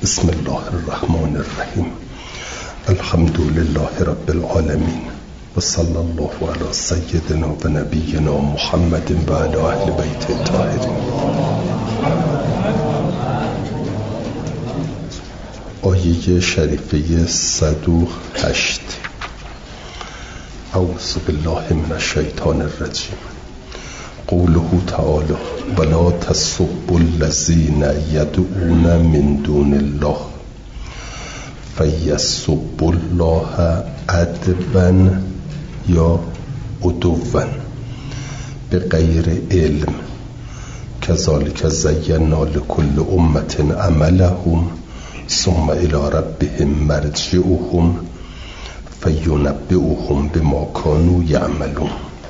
بسم الله الرحمن الرحیم. الحمد لله رب العالمین و صلی الله علی سیدنا و نبینا محمد و علی اهل بیت الطاهرین. آیه شریفه 108. اعوذ بالله من الشیطان الرجیم. قوله تعالی ولا تسبوا الذین یدعون من دون الله فیسبوا الله عدوا یا عدوا بغیر علم کذالک زینا لکل امة عملهم ثم الی ربهم مرجعهم فینبئهم بما کانوا یعملون.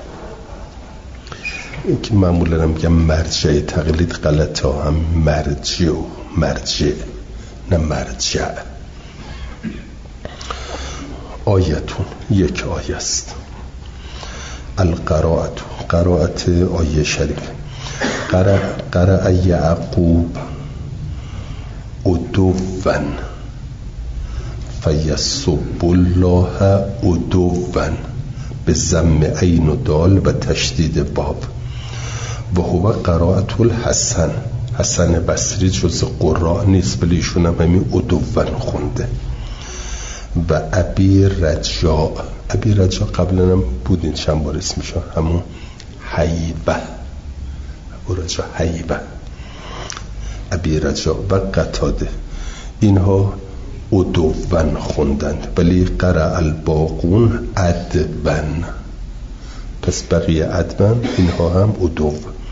این که معمولا هم میگم مرجع تقلید غلطه، هم مرجع نه مرجع. آیتون یک آیه است. قرائت آیه شریف. قرأ یعقوب عدوا فیسب الله عدوا به ضم عین و دال و تشدید باب و هو قرائت الحسن. حسن بصری جز قراء نیست، ولی ایشون هم همین عدوا خونده. و ابی رجاء قبلا هم بودین چند بار اسمشون، همون حیبه ابی رجاء و قتاده، اینها عدوا خوندند، ولی قرأ الباقون عدوا. پس بقیه عدوا، اینها هم عدوا.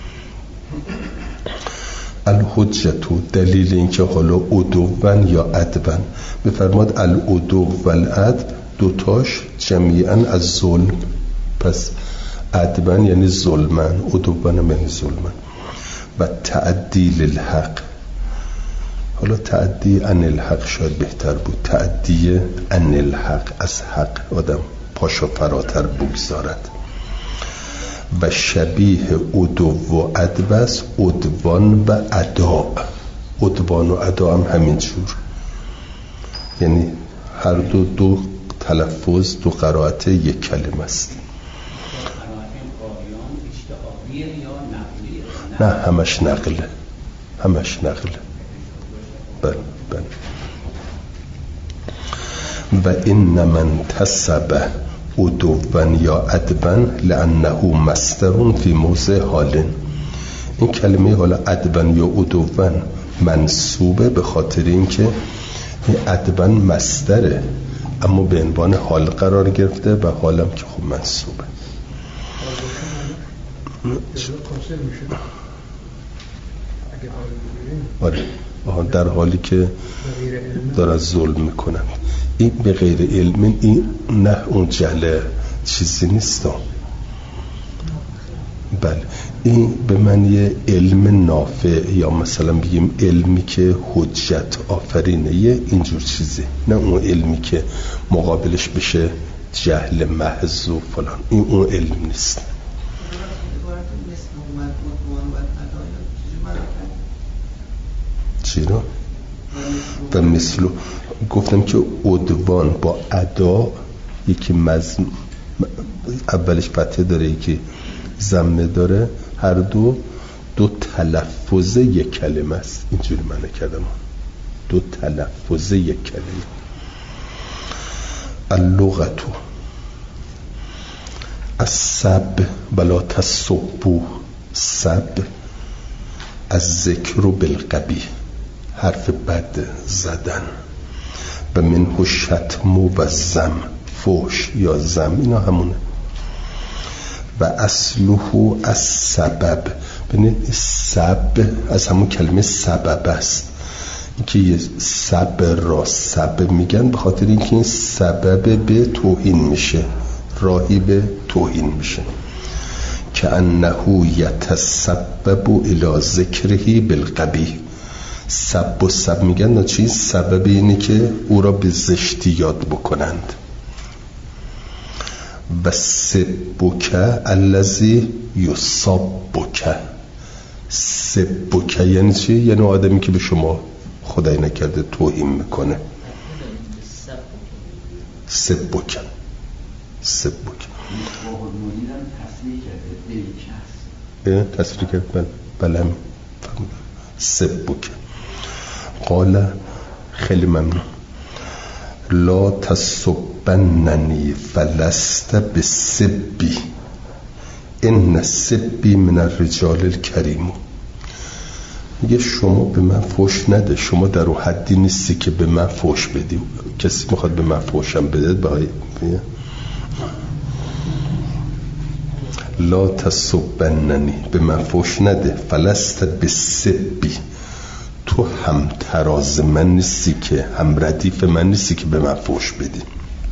الحجتو دلیل اینکه حالا عدوا یا عدوا بفرماد. العدو و العدو دوتاش جمیعا از ظلم، پس عدوا یعنی ظلمن، عدوا یعنی ظلمن. و تعدی للحق، حالا تعدی عن الحق شاید بهتر بود. تعدی عن الحق، از حق آدم پاشو فراتر بگذارد. و شبیه عدو و عدوس عدوان و ادا. عدوان و ادا هم همین جور، یعنی هر دو تلفظ، دو قرائت یک کلمه است. نه همش نقله. بله. و این من تسبه عدوا یا عدوا لانه مصدر فی موضع حال. این کلمه حالا عدوا یا عدوا منصوبه به خاطر اینکه این عدوا مصدره، اما به عنوان حال قرار گرفته و حالم که خوب منصوبه. آره، در حالی که داره ظلم میکنن. این به غیر علم، این نه اون جهل چیزی نیست. بله، این به معنی علم نافع، یا مثلا بگیم علمی که حجت آفرینه، یه اینجور چیزی، نه اون علمی که مقابلش بشه جهل محض و فلان. این اون علم نیست. چرا؟ و مثلو گفتم که عدوان با ادا، یکی اولش فتحه داره، یکی ضمه داره، هر دو تلفظ یک کلمه است. اینجوری معنی کردم، دو تلفظ یک کلمه. اللغتو السب ولا تسبوا. سب از ذکر بالقبیح، حرف بد زدن. و منه شتم و زم، فوش یا زم، اینا همونه. و اصله از سبب. ببینید سب از همون کلمه سبب است. این که یه سب را سب میگن به خاطر اینکه این سبب به توهین میشه، راهی به توهین میشه. که انه یتسبب الی ذکره بالقبیح. سب و سب میگن نه چیز، سبب اینه که او را به زشتی یاد بکنند. و سبک الذی یصبک. سبک یعنی چی؟ یعنی آدمی که به شما خدای نکرده توهین میکنه. سبکن تصریح کرد بله سبکن. قال خیلی ممنون. لا تسبننی فلست بسبی ان سبی من الرجال الکریم. میگه شما به من فوش نده، شما در اون حدی نیستی که به من فوش بدی. کسی میخواد به من فوشم بده لا تسبننی، به من فوش نده. فلست بسبی، تو هم تراز من نیستی که، هم ردیف من نیستی که به من فوش بدی.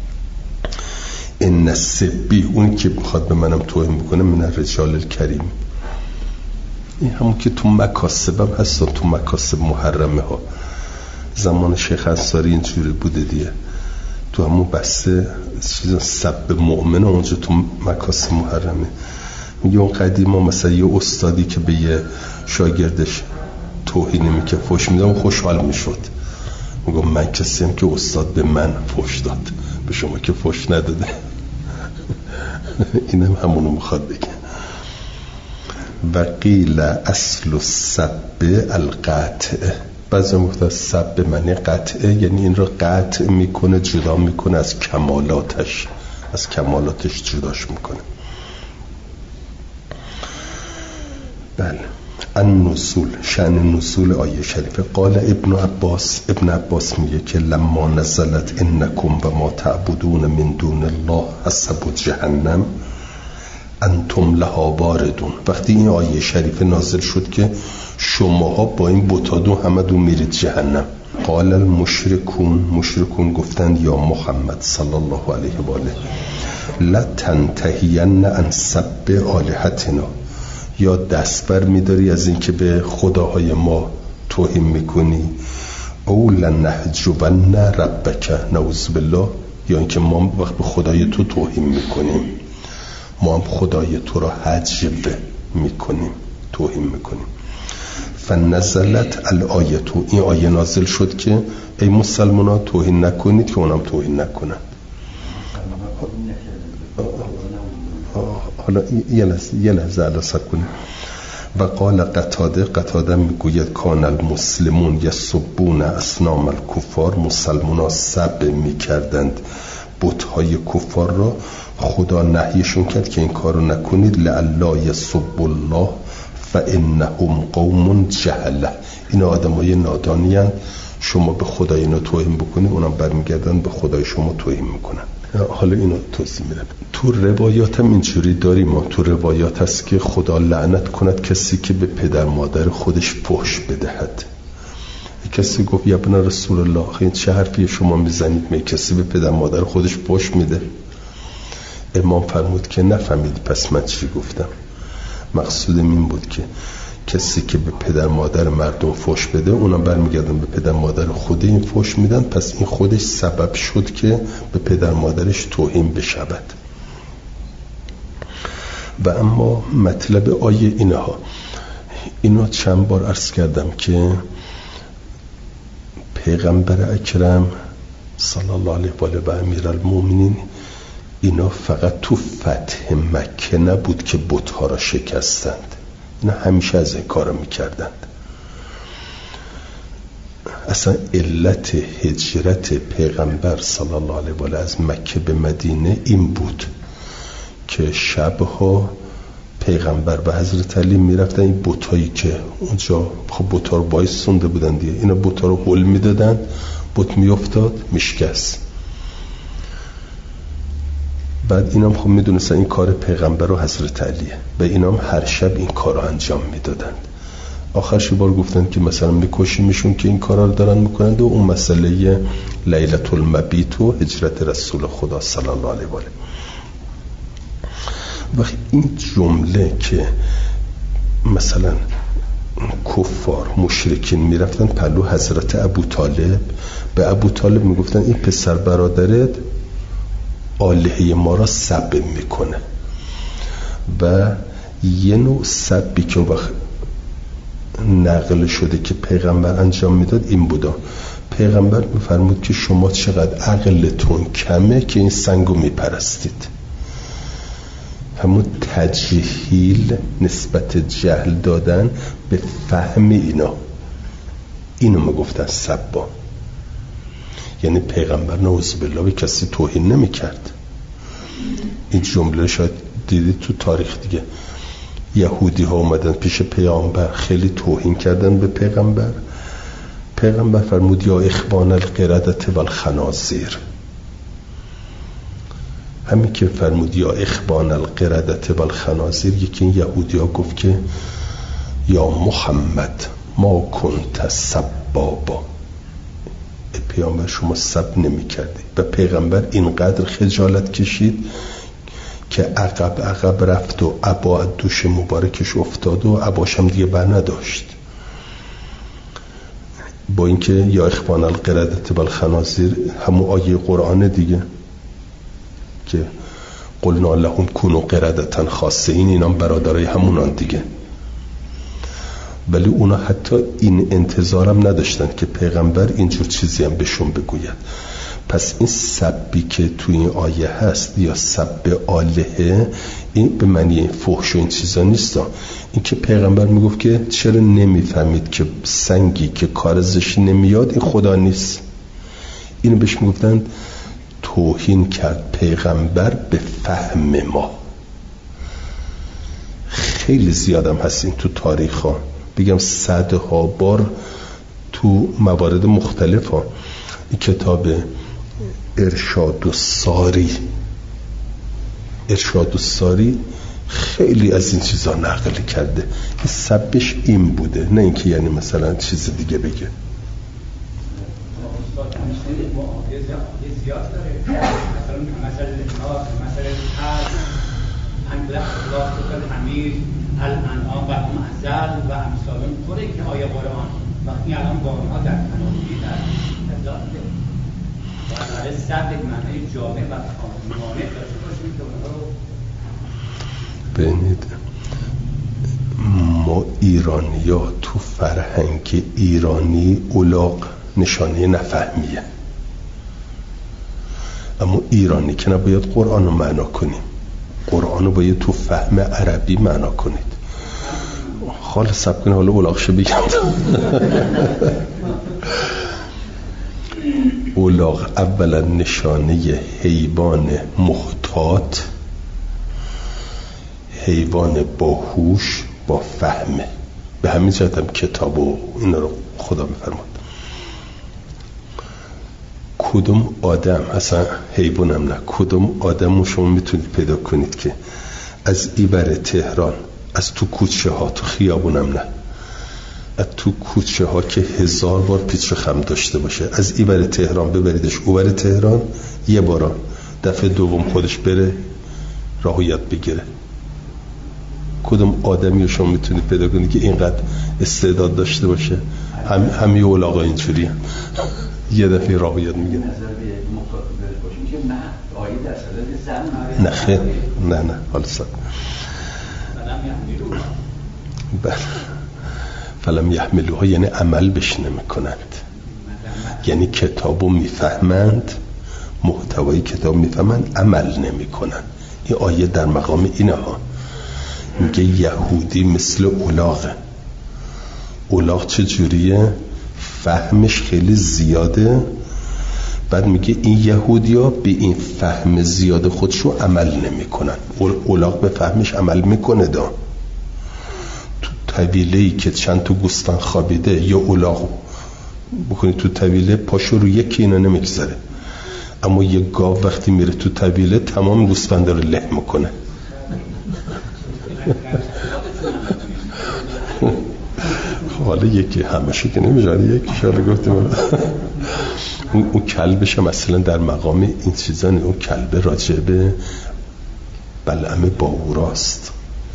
ان سبی، اون که میخواد به منم توهین بکنه، من الرجال الکریم. این همون که تو مکاسبم هستن، تو مکاسب محرمه ها. زمان شیخ انصاری اینجوری بوده دیگه، تو همون بسته چیزا سب مؤمن اونجا تو مکاسب محرمه. میگه اون قدیم ها مثلا یه استادی که به یه شاگردش توهین میکه فوش میده، اون خوشحال میشد. میگه من کسیم که استاد به من فوش داد، به شما که فوش نداده. اینم همونو میخواد بگه. و قیل اصل السب القطع. بعضی گفتن سب معنی قطعه، یعنی این رو قطع میکنه، جدا میکنه از کمالاتش، جداش میکنه. بله. النزول، شأن نزول آیه شریفه. قال ابن عباس میگه که لما نزلت انکم و ما تعبدون من دون الله حسب جهنم انتم لها واردون. وقتی این آیه شریفه نازل شد که شماها با این بتادون همه دون میرید جهنم. قال المشرکون گفتند یا محمد صلی الله علیه و آله لا تنتهین عن سب آلهتنا، یا دست بر میداری از این که به خداهای ما توهین میکنی، او لنحجبن ربک، نعوذ بالله، یا اینکه ما وقت به خدای تو توهین میکنیم، ما هم خدای تو را حجب میکنیم، توهین میکنیم. فنزلت الآیتو، این آیه نازل شد که ای مسلمان‌ها توهین نکنید که اونم توهین نکنن. حالا یه لحظه علاسب کنید. و قال قتاده میگوید کان المسلمون یسبون اصنام الکفار، مسلمان ها سب میکردند بت‌های کفار را. خدا نهیشون کرد که این کارو نکنید، لعلا یسب الله فانهم قوم جهله، این آدمای نادانی هستند، شما به خدای اینا توهین بکنید اونم برمیگردن به خدای شما توهین میکنن. حالا اینو توضیح میدم. تو روایات هم اینجوری داریم، ما تو روایات هست که خدا لعنت کند کسی که به پدر مادر خودش فحش بدهد. کسی گفت یا ابن رسول الله، این چه حرفی شما میزنید؟ می کسی به پدر مادر خودش فحش میده؟ امام فرمود که نفهمید، پس من چی گفتم؟ مقصودم این بود که کسی که به پدر مادر مردم فحش بده، اونا برمیگردن به پدر مادر خود این فحش میدن، پس این خودش سبب شد که به پدر مادرش توهین بشود. و اما مطلب آیه اینا چند بار عرض کردم که پیغمبر اکرم صلی الله علیه و آله و امیرالمومنین اینا فقط تو فتح مکه نبود که بت‌ها را شکستند، اینا همیشه از این کارا میکردند. اصلا علت هجرت پیغمبر صلی الله علیه و آله از مکه به مدینه این بود که شبها پیغمبر و حضرت علی میرفتن این بتایی که اونجا خب بتا رو باعث سنده بودن دیگه، اینا بتا رو هل میدادن، بت میافتاد میشکست. بعد اینام خب میدونستن این کار پیغمبر و حضرت علیه و اینام هر شب این کار رو انجام میدادن. آخرش بار گفتن که مثلا میکشیمشون که این کارا رو دارن میکنند و اون مسئله لیلة المبیت و هجرت رسول خدا صلی الله علیه و آله. وقتی این جمله که مثلا کفار مشرکین میرفتن پلو حضرت ابو طالب، به ابو طالب میگفتن این پسر برادرت آلهه ما را سب میکنه، و یه نوع سبی که وقت نقل شده که پیغمبر انجام میداد این بودا. پیغمبر میفرمود که شما چقدر عقلتون کمه که این سنگو میپرستید. همون تجهیل، نسبت جهل دادن به فهم اینو میگفتن سبا. یعنی پیغمبر نعوذ بالله به کسی توهین نمیکرد. این جمله شاید دیدید تو تاریخ دیگه، یهودی ها اومدن پیش پیامبر خیلی توهین کردن به پیغمبر. پیغمبر فرمود یا اخوان القردة والخنازیر. همین که فرمود یا اخوان القردة والخنازیر، یکی این یهودی ها گفت که یا محمد ما کنت سبابا، پیامبر شما سب نمی کردی. و پیغمبر اینقدر خجالت کشید که عقب رفت و عبا دوش مبارکش افتاد و عباشم دیگه بر نداشت. با اینکه یا اخوان القردة والخنازیر همون آیه قرآن دیگه که قلنا لهم کونوا قردة خاسئین، اینا برادرای همونان دیگه. ولی اونا حتی این انتظارم نداشتن که پیغمبر اینجور چیزی هم بهشون بگوید. پس این سبی که تو این آیه هست یا سب آلهه، این به معنی فحش و این چیزا نیست. این که پیغمبر میگفت که چرا نمیفهمید که سنگی که کارزش نمیاد این خدا نیست. اینو بهش میگفتن توهین کرد پیغمبر به فهم ما. خیلی زیادم هست این تو تاریخ ها، بگم صدها بار تو موارد مختلف ها. این کتاب ارشاد الساری خیلی از این چیزا نقل کرده. این سبش این بوده، نه اینکه یعنی مثلا چیز دیگه بگه. الانعام و معزل و امثالون طوری که آیه قرآن وقتی الان بارها در تناولی در اطلاعات و برای سبب معنی جامع و مانع داشته باشیم که اونها رو ببینید. ما ایرانی ها تو فرهنگ ایرانی الاغ نشانه نفهمیه، اما ایرانی که نباید قرآن رو معنا کنیم، قرآن رو باید تو فهم عربی معنا کنید. خاله سب کنید حالا الاغشو بگم. الاغ اولا نشانه حیوان محتاط، حیوان باهوش با فهمه. به همین جهت هم کتاب و اینا رو خدا میفرماد. کدوم آدم، اصلا حیوانم نه، کدوم آدم رو شما میتونید پیدا کنید که از ایبر تهران، از تو کوچه ها، تو خیابونم نه، از تو کوچه ها که 1000 بار پیچ و خم داشته باشه، از ایبر تهران ببریدش اوبر تهران، یه باران دفعه دوم خودش بره راهو یاد بگیره. کدوم آدمی رو شما میتونید پیدا کنید که اینقدر استعداد داشته باشه؟ همه اولاغا اینجوری هم یه دفعه راهو یاد میگیره. نه خیر، نه حالا سب فلم یحملوها یعنی عمل بش نمی کنند، یعنی کتابو میفهمند، محتوای کتاب میفهمند، عمل نمی کنند. این آیه در مقام اینه ها. میگه یهودی مثل اولاغه. اولاغ چه جوریه؟ فهمش خیلی زیاده. بعد میگه این یهودیا به این فهم زیاد خودشو عمل نمی کنن. اولاغ به فهمش عمل میکنه. تو طویله‌ای که چند تا گوسفند خوابیده یا اولاغ بکنی تو طویله، پاشو رو یکی اینا نمیگذاره، اما یه گاو وقتی میره تو طویله تمام گوسفندا رو له میکنه. حالا یکی همشه که نمیجاره، یکی شاله گفتیم اون کلبش هم اصلا در مقام این چیزان. اون کلب راجبه بلعم باوراست.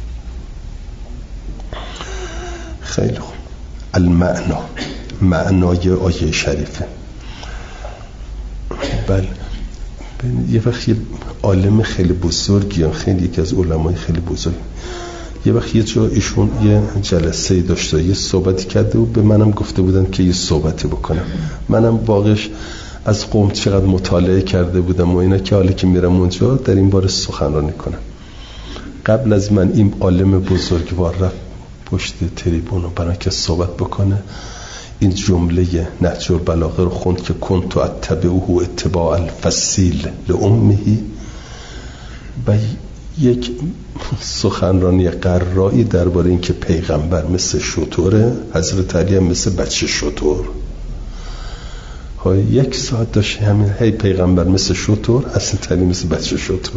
خیلی خوب. المعنا، معنای آیه شریفه. بله یه وقت یه عالم خیلی بزرگی، خیلی یکی از علمای خیلی بزرگ، یه وقت یه جا ایشون یه جلسه داشته، یه صحبتی کرده و به منم گفته بودن که یه صحبتی بکنم. منم واقعش از قم چقدر مطالعه کرده بودم و اینا که حالا که میرم اونجا در این باره سخنرانی کنم. قبل از من این عالم بزرگوار رفت پشت تریبون و برای که صحبت بکنه، این جمله نهج البلاغه رو خوند که کنت اتبعه اتباع الفصیل لامه، و یک سخنرانی قرایی درباره این که پیغمبر مثل شتره، حضرت علی هم مثل بچه شتر. یک ساعت داشت همین هی پیغمبر مثل شتر، حضرت علی مثل بچه شتر.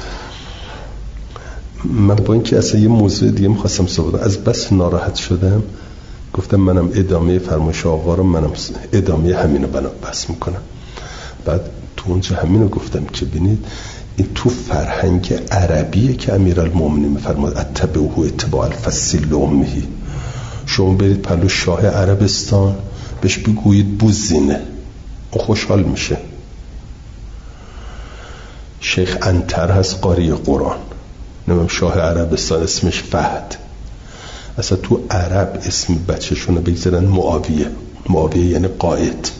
من با اینکه اصلا یه موضوع دیگه میخواستم صحبت، از بس ناراحت شدم گفتم منم ادامه فرمایش آقا رو منم ادامه همینو بس میکنم. بعد تو اونجا همینو گفتم که ببینید این تو فرهنگ عربیه که امیرالمومنین میفرماد اتبعه اتباع الفصیل لامه. شما برید پلو شاه عربستان بهش بگویید بوزینه، اون خوشحال میشه. شیخ انتر هست قاری قرآن، نمیم شاه عربستان اسمش فهد. اصلا تو عرب اسم بچه‌شون رو بگذارن معاویه یعنی قائد.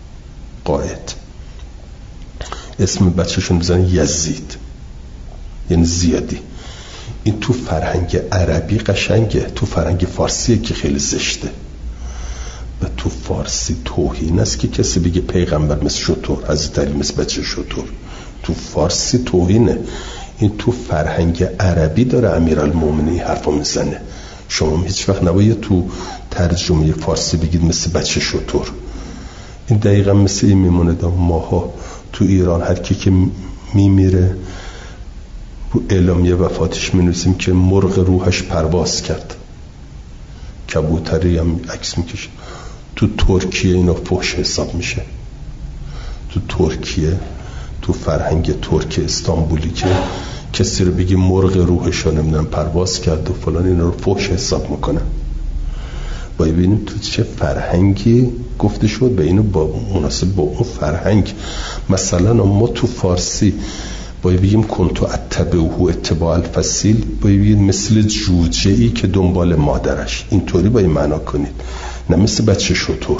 اسم بچه‌شون بزنن یزید یعنی زیادی. این تو فرهنگ عربی قشنگه، تو فرهنگ فارسیه که خیلی زشته. و تو فارسی توهین است که کسی بگه پیغمبر مثل شتر، حضرت علی مثل بچه شتر. تو فارسی توهینه. این تو فرهنگ عربی داره امیرالمومنین حرفو میزنه. شما هیچ وقت نباید تو ترجمه فارسی بگید مثل بچه شتر. این دقیقا مثل این میمونه. ماها تو ایران هر کی که میمیره اعلامیه وفاتش می‌نویسیم که مرغ روحش پرواز کرد، کبوتری هم عکس میکشه. تو ترکیه اینا فحش حساب میشه. تو ترکیه، تو فرهنگ ترک استانبولی که کسی رو بگی مرغ روحش رو نمیدونم پرواز کرد و فلان، اینا رو فحش حساب میکنن. باید ببینیم تو چه فرهنگی گفته شد به اینو با مناسب با اون فرهنگ. مثلا ما تو فارسی باید بگیم کنتو اتبعه اتباع الفصیل، باید بگیم مثل جوجه ای که دنبال مادرش. اینطوری باید معنا کنید، نه مثل بچه شتر.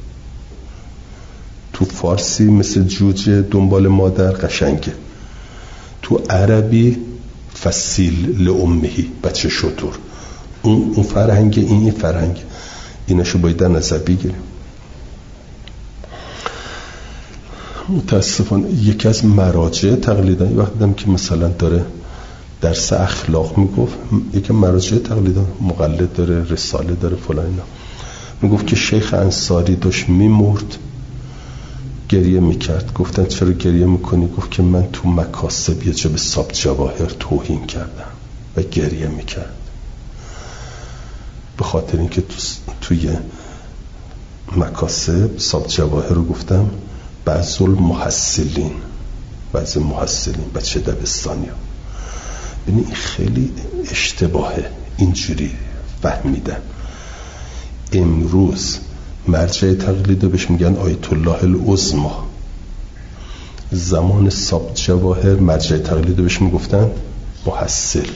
تو فارسی مثل جوجه دنبال مادر قشنگه، تو عربی فصیل لامهی بچه شتر. اون فرهنگ، این فرهنگ، ایناشو باید در نظر بگیریم. متاسفانه یکی از مراجع تقلیدان، یه وقت دیدم که مثلا داره درس اخلاق میگفت، یکی مراجع تقلیدان مقلد داره، رساله داره فلان اینا، میگفت که شیخ انصاری داشت میمرد گریه میکرد. گفتن چرا گریه میکنی؟ گفت که من تو مکاسب یه جا به صاحب جواهر توهین کردم و گریه میکرد، به خاطر اینکه توی مکاسب صاحب جواهر رو گفتم بعضی المحصلین بچه دبستانی ها. ببین این خیلی اشتباهه اینجوری فهمیدن. امروز مرجع تقلید رو بهش میگن آیت الله العظمی. زمان صاحب جواهر مرجع تقلید رو بهش میگفتن محصل.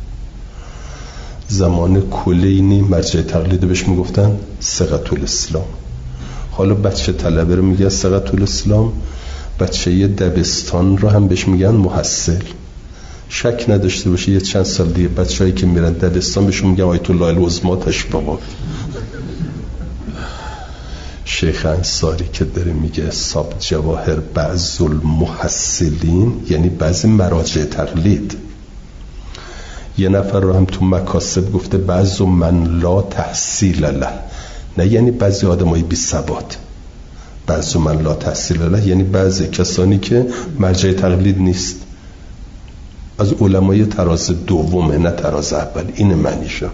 زمان کلینی مرجع تقلید رو بهش میگفتن صیغة الاسلام. حالا بچه طلبه رو میگن صیغة الاسلام، بچه دبستان رو هم بهش میگن محصل. شک نداشته باشه یه چند سال دیگه بچه‌ای که میرن دبستان بهشون میگن آیت الله العظمی تشبیه. شیخ انصاری که داره میگه صاحب جواهر بعض المحصلین یعنی بعضی مراجع تقلید. یه نفر رو هم تو مکاسب گفته بعض من لا تحصیل له، نه یعنی بعضی آدمای بی ثبات. بعض من لا تحصیل له یعنی بعضی کسانی که مرجع تقلید نیست، از علمای تراز دومه نه تراز اول. این معنیشه.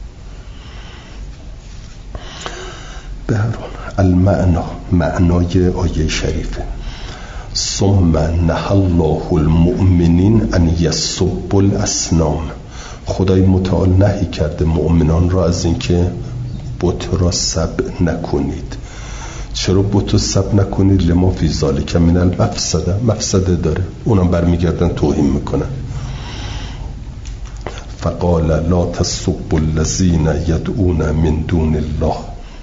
به هر حال المعنا، معنای آیه شریفه ثم نهى الله المؤمنین ان یسبوا الاصنام. خدای متعال نهی کرده مؤمنان را از اینکه بت را سب نکنید. چرا بت را سب نکنید؟ لما فی ذلک من المفسده، مفسده داره، اونم برمیگردن توهین میکنن. فقال لا تسبوا الذین یدعون من دون الله،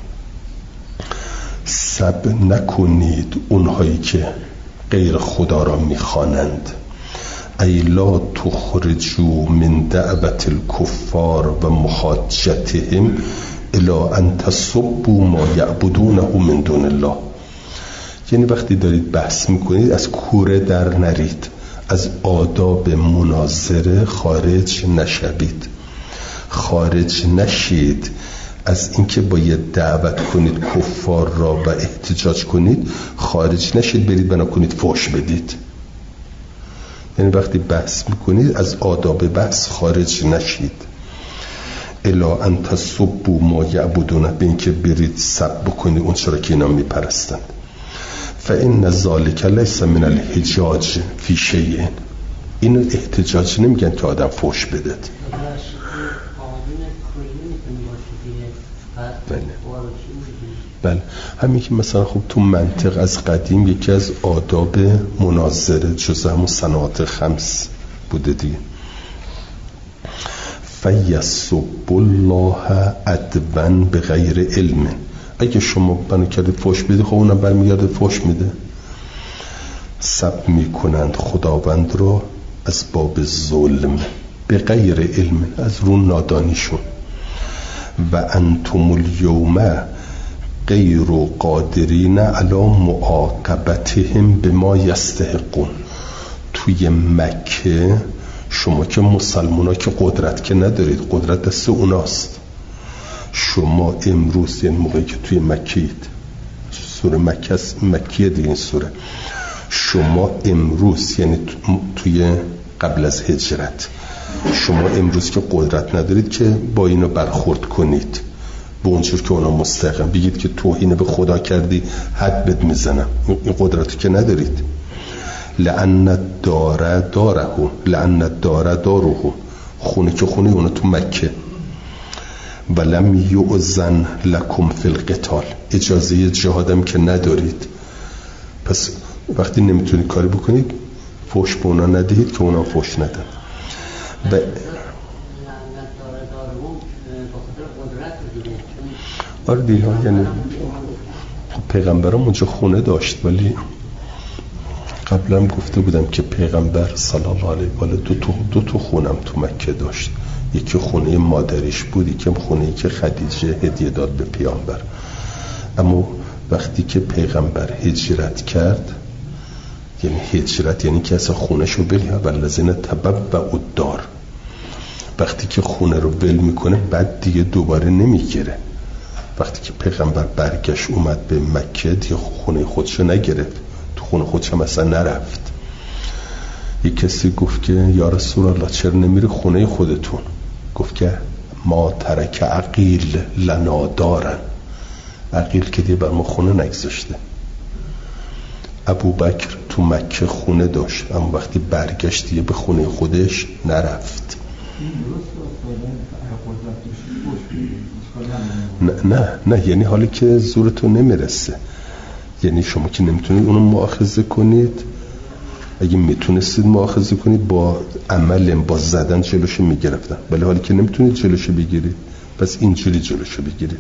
سب نکنید اونهایی که غیر خدا را میخوانند. ای لا تخرجوا من دعوت الکفار و محاجتهم الی ان تسبوا ما یعبدونه من دون الله. یعنی وقتی دارید بحث میکنید از کوره در نرید، از آداب مناظره خارج نشوید، خارج نشید از اینکه باید دعوت کنید کفار را و احتجاج کنید، خارج نشید برید بنا کنید فحش بدید. یعنی وقتی بحث میکنید از آداب بحث خارج نشید. الا ان تسبوا ما یعبدون، به اینکه برید سب بکنید اون چرا که اینا میپرستند. فان ذلک لیس من الحجاج فی شیء، اینو احتجاج نمیگن که آدم فحش بده. بله همین که مثلا خب تو منطق از قدیم یکی از آداب مناظره جزء همون صناعات خمس بوده دیگه. فیسب الله عدوا بغیر علم، اگه شما بنا کردید فحش بدید خب اونم برمیگرده فحش میده. سب میکنند خداوند رو از باب ظلم، به غیر علم، از رو نادانیشون. و انتم الیوم غیر قادرین علی معاقبتهم بما یستحقون. توی مکه شما که مسلمونا که قدرت که ندارید، قدرت دست اوناست. شما امروز یعنی موقعی که توی مکیید، سوره مکیه دیگه این سوره، شما امروز یعنی توی قبل از هجرت، شما امروز که قدرت ندارید که با اینو برخورد کنید به اونجور که اونا مستحقن، بگید که توهین به خدا کردی حد بد میزنم، این قدرتی که ندارید. لأن الدار داره، خونه که خونه اونا تو مکه. ولم یؤذن لکم فی القتال، اجازه جهادم که ندارید. پس وقتی نمیتونید کاری بکنید فحش به اونا ندهید که اونا فحش ندن. و آره دیگه، یعنی خب پیغمبرم اونجا خونه داشت، ولی قبلا هم گفته بودم که پیغمبر صلی الله علیه و آله دو تا خونم تو مکه داشت. یکی خونه مادریش بود، یکی خونه‌ای که خدیجه هدیه داد به پیامبر. اما وقتی که پیغمبر هجرت کرد، یعنی هجرت یعنی که اصلا خونه‌شو بلیه والذین تبوأوا الدار، وقتی که خونه رو ول میکنه بعد دیگه دوباره نمیگیره. وقتی که پیغمبر برگشت اومد به مکه دیگه خونه خودشو نگرفت، تو خونه خودش هم اصلا نرفت. یک کسی گفت که یا رسول الله چرا نمیری خونه خودتون؟ گفت که ما ترک عقیل لنا دارن، عقیل که دیگه بر ما خونه نگذاشته. ابوبکر تو مکه خونه داشت اما وقتی برگشت دیگه به خونه خودش نرفت. نه یعنی حالی که زورتون نمیرسه، یعنی شما که نمیتونید اونو مؤاخذه کنید، اگه میتونستید مؤاخذه کنید با عمل، با زدن جلوشو میگرفتن، ولی حالی که نمیتونید جلوشو بگیرید پس اینجوری جلوشو بگیرید.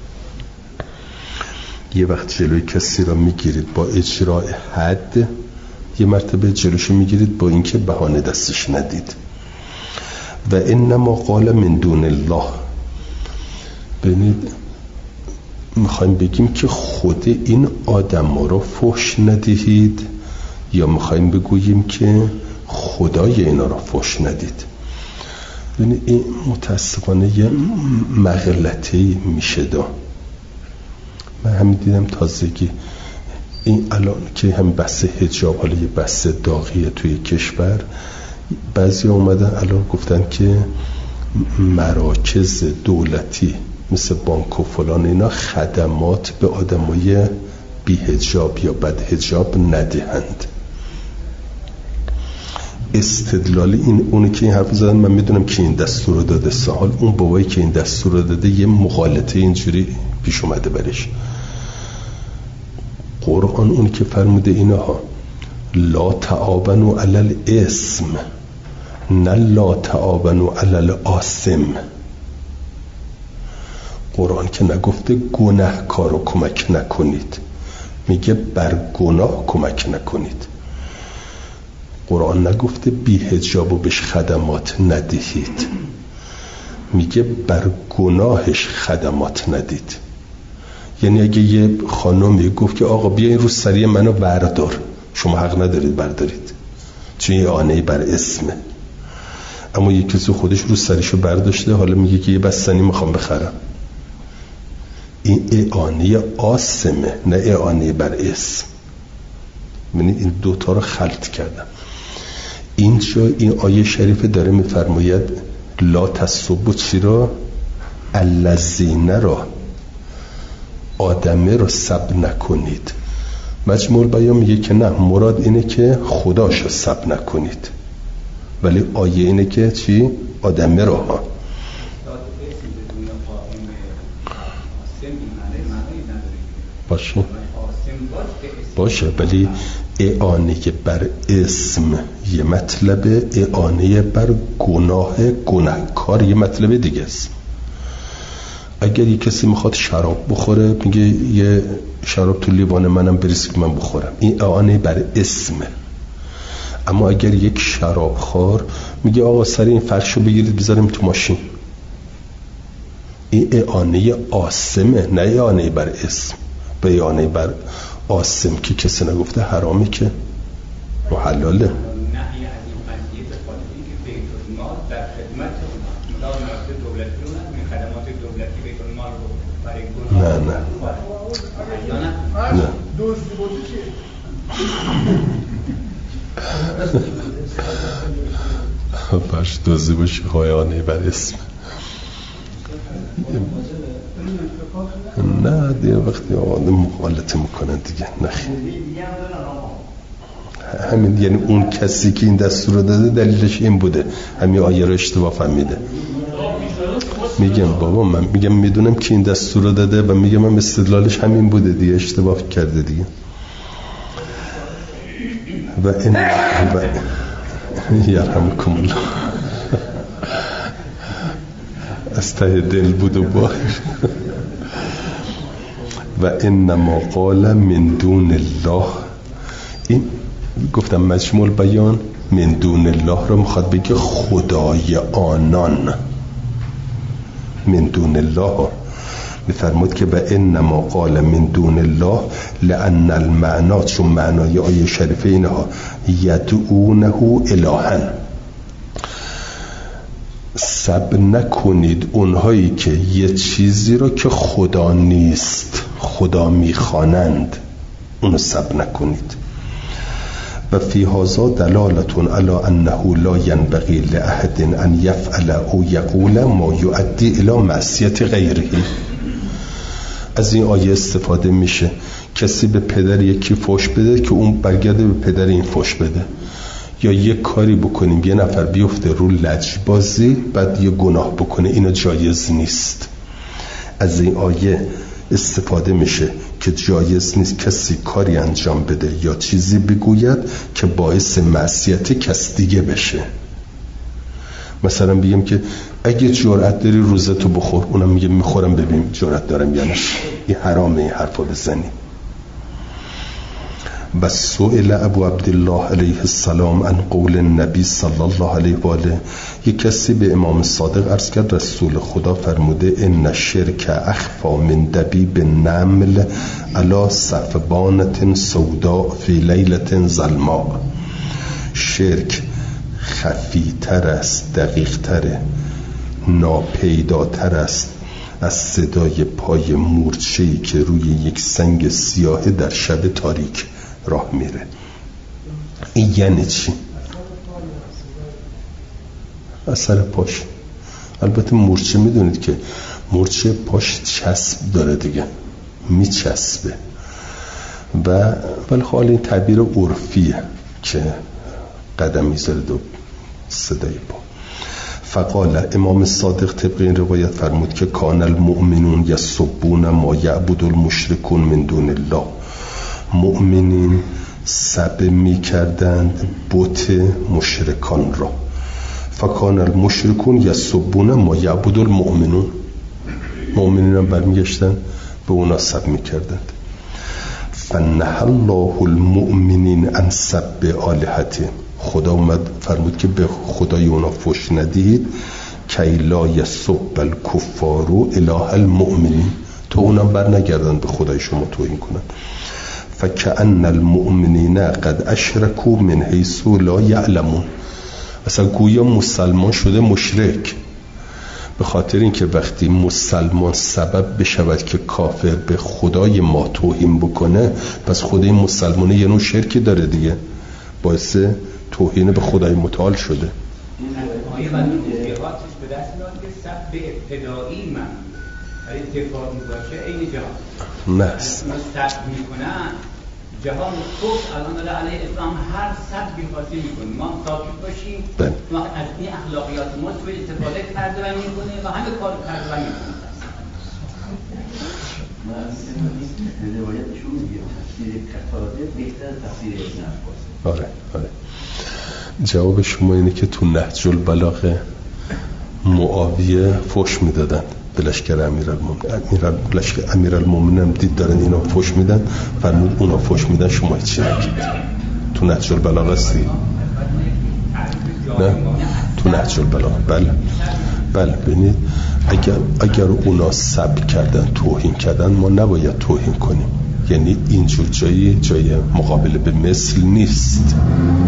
یه وقت جلوی کسی را میگیرید با اجراء حد، یه مرتبه جلوشو میگیرید با اینکه بهانه دستش ندید. و انما قال من دون الله، ببینید میخوایم بگیم که خود این آدم ها رو فحش ندهید یا میخوایم بگوییم که خدای اینا رو فحش ندید. ببینید این متاسفانه یه مغلطه‌ای میشه دا. من همین دیدم تازگی این الان که هم بحث حجاب، حالا یه بحث داغیه توی کشور، بعضی اومدن الان گفتن که مراکز دولتی مثل بانک و فلان اینا خدمات به آدمای بی حجاب یا بد حجاب ندهند. استدلال این اونی که این حرف زدن، من میدونم که این دستور رو داده، سال اون بابایی که این دستور رو داده یه مغالطه اینجوری پیش اومده برش. قرآن اونی که فرموده اینها لا تعاونوا علی الاسم نه لا تعاونوا علی الآثم. قرآن که نگفته گناهکار رو کمک نکنید، میگه بر گناه کمک نکنید. قرآن نگفته بی حجاب و بهش خدمات ندهید، میگه بر گناهش خدمات ندید. یعنی اگه یه خانومی گفت که آقا بیا این روسری منو بردار، شما حق ندارید بردارید، چون یه آنهی بر اسمه. اما یه کسی خودش روسریشو برداشته، حالا میگه که یه بستنی میخوام بخرم، این اعانه آسمه، نه اعانه بر اسم. ببینید این دوتا رو خلط کردم. اینجا این آیه شریفه داره میفرماید لا تسبوا چی را؟ الذین را، آدمه رو سب نکنید. مجموع البیان میگه که نه، مراد اینه که خداش رو سب نکنید، ولی آیه اینه که چی؟ آدمه رو ها. باشه ولی اعانه بر اسم یه مطلبه، اعانه بر گناهکار یه مطلبه دیگه است. اگر یه کسی میخواد شراب بخوره، میگه یه شراب تو لیوان منم بریز که من بخورم، این اعانه بر اسمه. اما اگر یک شراب خور میگه آقا سر این فرشو بگیرید بذاریم تو ماشین، این اعانه آسمه، نه اعانه بر اسم. به اعانه بر آسم که کسی نگفته حرامی که و حلاله. نه باش دوزی باشی خواهیانه بر اسم. نه دیگه وقتی آدم مخالطه میکنن دیگه نخی همین. یعنی اون کسی که این دستور داده دلیلش این بوده، همین آیه رو اشتباه فهمیده. میگم بابا من میگم میدونم که این دستور داده و میگم من استدلالش همین بوده دیگه، اشتباه کرده دیگه. و این یرحمکم الله از ته دل بود و باش. و انما قال من دون الله، این گفتم مجموع بیان من دون الله رو میخواد بگه خدای آنان. من دون الله میفرمود که و انما قال من دون الله لان المعنا، چون معنای آیه شریفه اینها یدعونه الها، سب نکنید اونهایی که یه چیزی رو که خدا نیست خدا میخوانند، اونو سب نکنید. و فی هذا دلالتون علی انه لا ينبغي لاحد ان يفعل او یقول ما يؤدي الى معصیت غیره. از این آیه استفاده میشه کسی به پدر یکی فحش بده که اون برگرده به پدر این فحش بده، یا یک کاری بکنیم یه نفر بیفته رو لجبازی بعد یه گناه بکنه، اینو جایز نیست. از این آیه استفاده میشه که جایز نیست کسی کاری انجام بده یا چیزی بگوید که باعث معصیت کس دیگه بشه. مثلا بگیم که اگه جرأت داری روزتو بخور، اونم میگه میخورم ببین جرأت دارم یا نه. این حرامه این حرفا بزنی. و سئل ابو عبدالله علیه السلام عن قول النبی صلی الله علیه و آله، یک کسی به امام صادق عرض کرد رسول خدا فرموده ان الشرک اخفی من دبیب النمل علی صفبانة سوداء فی لیلة ظلماء. شرک خفی‌تر است، دقیق‌تر، ناپیداتر است از صدای پای مورچه‌ای که روی یک سنگ سیاه در شب تاریک راه میره. این یعنی چی؟ اثر پاش. البته مورچه میدونید که مورچه پاش چسب داره دیگه، میچسبه. ولی حالا این تعبیر عرفیه که قدم میذاره دو صدای پا. فقال امام صادق طبق این روایت فرمود که کان المؤمنون یسبون ما یعبد المشرکون من دون الله. مؤمنین سب می کردند بت مشرکان را. فکان المشرکون یسبون ما یعبد المؤمنون، مؤمنین هم برمیگشتن به اونا سب میکردند. فنهى الله المؤمنین عن سب آلهته، خدا اومد فرمود که به خدای اونا فحش ندهید، کی لا یسب الکفار اله المؤمنین، تو اونم بر نگردن به خدای شما توهین کنن. فکأن المؤمنین قد اشرکوا من حیث لا یعلمون، اصلا گویا مسلمان شده مشرک، به خاطر اینکه وقتی مسلمان سبب بشود که کافر به خدای ما توهین بکنه، پس خدای مسلمانه یه نوع شرکی داره دیگه، باعث توهین به خدای متعال شده. آیه بعد توضیحاتش به دست میاد که سب ابتدایی من ولی دفاع میباشه این جهان نه سب میکنن جهان خوب الان علیه اسلام هر سبی خاصی میکنیم، ما ساکت باشیم ما از این اخلاقیات ما توی استفاده کرده و میکنیم و همه کار کرده و میکنیم. من روایت شروع میگه تفسیر قتاده بهتر تفسیر ابن عباس. آره جواب شما اینه که تو نهج البلاغه معاویه فحش میدادن به لشکر امیرالمومنین هم دید دارن اینا فحش میدن، فرمود اونا فحش میدن شما چی نگید. تو نهج البلاغه هستی؟ نه تو نهج البلاغه. بله ببینید اگر اونا سب کردن توهین کردن ما نباید توهین کنیم، یعنی اینجور جای مقابله به مثل نیست،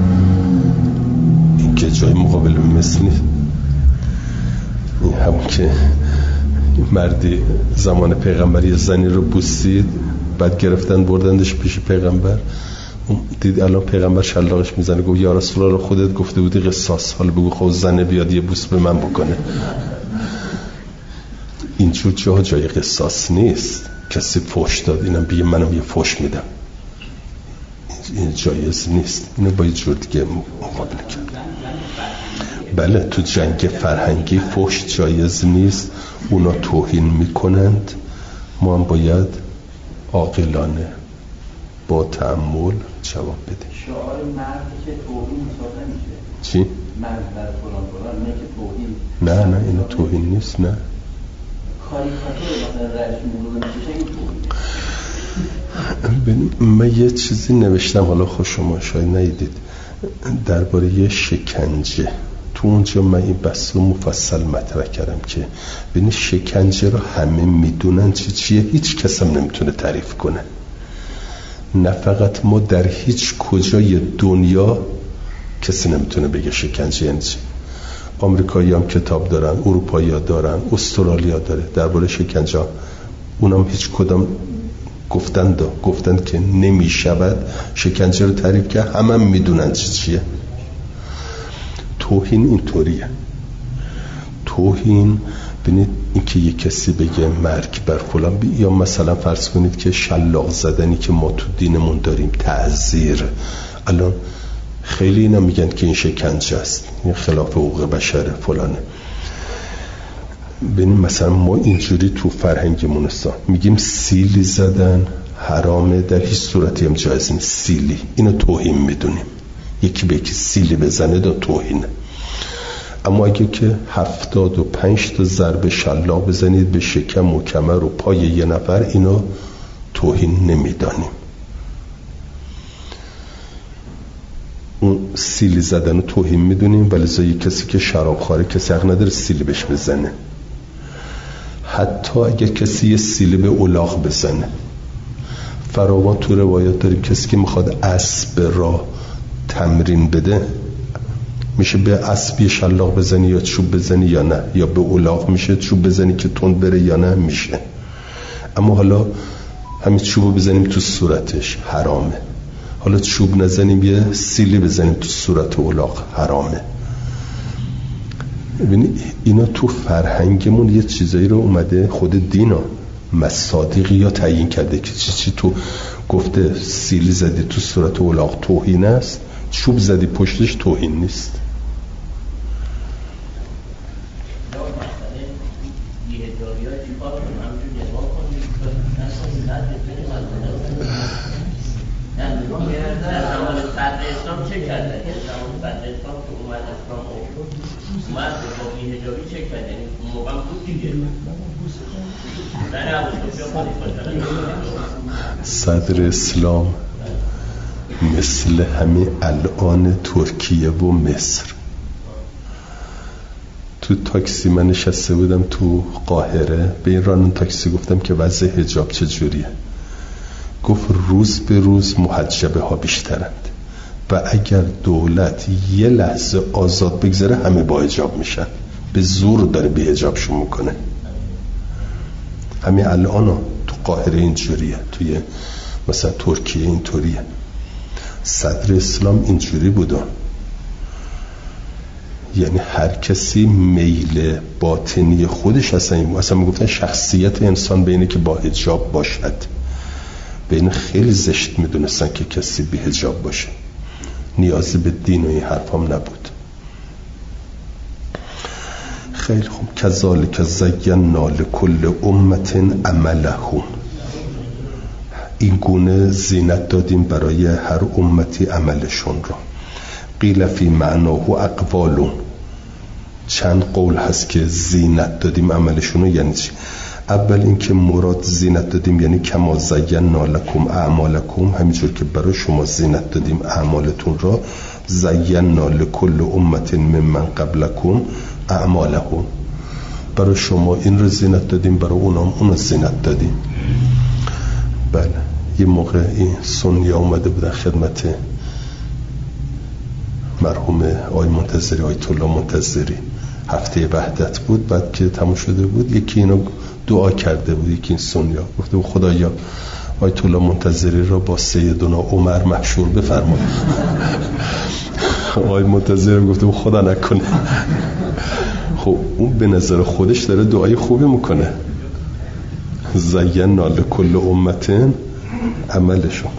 این که جای مقابله به مثل نیست. این همون که مردی زمان پیغمبری زنی رو بوسید بعد گرفتن بردندش پیش پیغمبر، دید الان پیغمبر شلاقش میزنه، گفت یا رسول الله خودت گفته بودی قصاص، حالا بگو خب زنه بیاد یه بوس به من بکنه. اینجور جای قصاص نیست. کسی فحش داد اینم بگه منم یه فحش میدم، این جایز نیست، اینو با یه جور دیگه مقابله کرد. بله تو جنگ فرهنگی فحش جایز نیست، اونا توهین میکنند، ما هم باید عاقلانه با تأمل جواب بدیم. شعار مرد که توهین مساوی میشه. چی؟ مرد در فلان نه که توهین. نه اینو توهین نیست. نه کاریکاتور مثلا رئیس جمهور میشه این توهین. من یه چیزی نوشتم، حالا خود شما شاید ندیدید، درباره شکنجه. تو اونجا من این بحث رو مفصل مطرح کردم که ببین شکنجه رو همه میدونن چیه، هیچ کس هم نمیتونه تعریف کنه، نه فقط ما، در هیچ کجای دنیا کسی نمیتونه بگه شکنجه یعنی چی. آمریکایی هم کتاب دارن، اروپایی ها دارن، استرالیا داره درباره شکنجه، اونم هیچ کدام گفتند که نمیشود شکنجه رو تعریف کرد، همه هم میدونن چیه. توهین اینطوریه. توهین ببینید این که یک کسی بگه مرگ بر فلان یا مثلا فرض کنید که شلاق زدنی که ما تو دینمون داریم تعزیر، الان خیلی اینا میگن که این شکنجه است، این خلاف حقوق بشر فلانه. ببینید مثلا ما اینجوری تو فرهنگمون است میگیم سیلی زدن حرامه، در هیچ صورتی هم جایز نیست. سیلی اینو توهین میدونیم، یکی به یکی سیلی بزنه دا توهینه. اما اگه که 75 تا ضربه شلاق بزنید به شکم و کمر و پای یه نفر، اینو توهین نمیدانیم. اون سیلی زدن رو توهین میدونیم، ولی زایی کسی که شراب خواره کسی حق نداره سیلی بهش بزنه. حتی اگه کسی یه سیلی به الاغ بزنه، فراوان تو روایات داریم کسی که میخواد اسب را تمرین بده، میشه به اسبی شلاق بزنی یا چوب بزنی یا نه، یا به الاغ میشه چوب بزنی که تند بره یا نه میشه. اما حالا همین چوبو بزنیم تو صورتش حرامه، حالا چوب نزنیم یه سیلی بزنیم تو صورت الاغ حرامه. ببینید اینا تو فرهنگمون یه چیزایی رو اومده خود دینا مصادیقی یا تعیین کرده که چی تو گفته سیلی زدی تو صورت الاغ توهین است، چوب زدی پشتش توهین نیست. اسلام چه کرده؟ زمان بعد اسلام که اومد اسلام اومد با بی‌حجابی چه کرده؟ اون موقع بود دیگه. صدر اسلام مثل همین الان ترکیه و مصر. تو تاکسی من نشسته بودم تو قاهره، به این راننده تاکسی گفتم که وضع حجاب چجوریه؟ گفت روز به روز محجبه ها بیشترند و اگر دولت یه لحظه آزاد بگذاره همه با حجاب میشن. به زور داره بی حجابشون میکنه. همین الان تو قاهره اینجوریه، توی مثلا ترکیه اینطوریه. صدر اسلام اینجوری بودن، یعنی هر کسی میل باطنی خودش اصلا میگفتن شخصیت انسان بینه که با حجاب باشد. بین خیلی زشت میدونستن که کسی بی حجاب باشه. نیازی به دین و این حرف هم نبود. خیلی خوب. کذالک زینا لکل امت عملهم، این گونه زینت دادیم برای هر امتی عملشون را. قیل فی معناه اقوال، چند قول هست که زینت دادیم عملشون رو. یعنی چی؟ اول اینکه مراد زینت دادیم یعنی کما زینا لکم اعمالکم، همینجور که برای شما زینت دادیم اعمالتون را. زینا لکل امت ممن قبلکم اعمالهم، برای شما این رو زینت دادیم، برای اونام اون رو زینت دادیم. بله. یه موقع این سنی اومده بودن خدمت مرحوم آقای منتظری، آیت الله منتظری، هفته وحدت بود. بعد که تموم شده بود یکی اینو دعا کرده بود، یکی این سنیا گفته بود خدایا آیت الله منتظری را با سیدنا عمر محشور بفرما. آقای منتظری گفته بود خدا نکنه. خب اون به نظر خودش داره دعای خوبی میکنه. زینا لکل امت عملشون.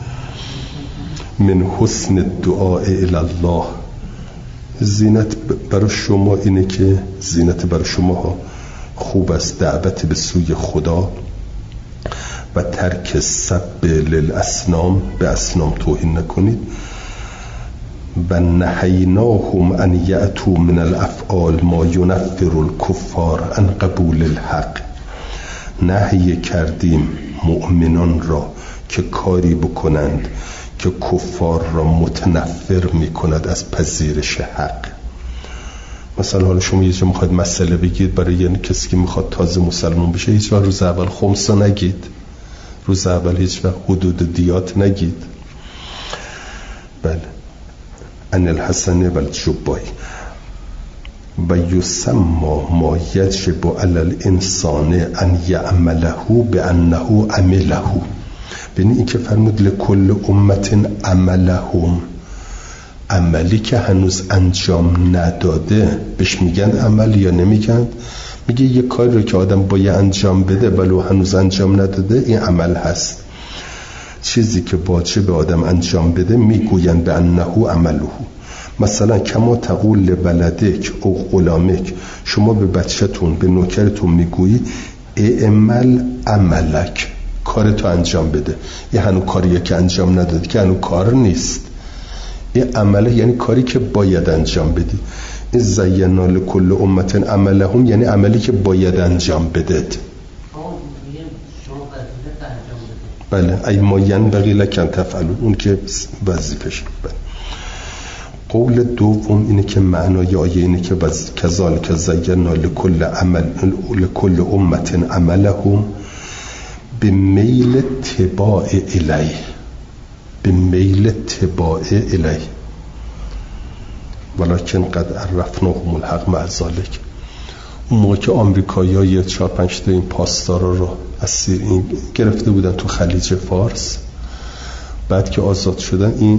من حسن الدعاء الی الله، زینت برای شما اینه که زینت برای شما ها خوب است دعوت به سوی خدا و ترک سب للاسنام، به اصنام توهین نکنید. و نهیناهم ان یأتوا من الافعال ما ینفر الکفار عن قبول الحق، نهی کردیم مؤمنان را که کاری بکنند که کفار را متنفر میکند از پذیرش حق. مثلا حالا شما یه جا میخواید مسئله بگید برای یعنی کسی که میخواد تازه مسلمان بشه، هیچ وقت روز اول خمسا نگید، روز اول هیچ وقت حدود دیات نگید. بله. ان الحسن و الجبای و یسما ما یجب علی الانسان ان یعمله بانه عمله. ببین این که فرمود لکل امت عملهم، عملی که هنوز انجام نداده بهش میگن عمل یا نمیگن؟ میگه یه کاری رو که آدم باید انجام بده ولو هنوز انجام نداده این عمل هست. چیزی که واجب آدم انجام بده میگوین به انه عمله. مثلا کما تقول لولدک او غلامک، شما به بچه‌تون به نوکرتون میگویی اعمل عملک، کارتو انجام بده. یه هنو کاریه که انجام ندادی که هنو کار نیست. این عمله یعنی کاری که باید انجام بدی. این زینا لکل امت عملهم یعنی عملی که باید انجام بدید. بله. ای ما ینبغی لکن تفعلون، اون که وظیفه‌شه. بله. قول دوم اینه که معنای آیه اینه که کذالک زینا لکل امت عملهم به میل تباع الیه، به میل تباع الیه ولکن قد عرفناهم الحق مع ذلک. اون موقع که آمریکایی‌ها یه 4-5 تا این پاسدارا رو اسیر گرفته بودن تو خلیج فارس، بعد که آزاد شدن این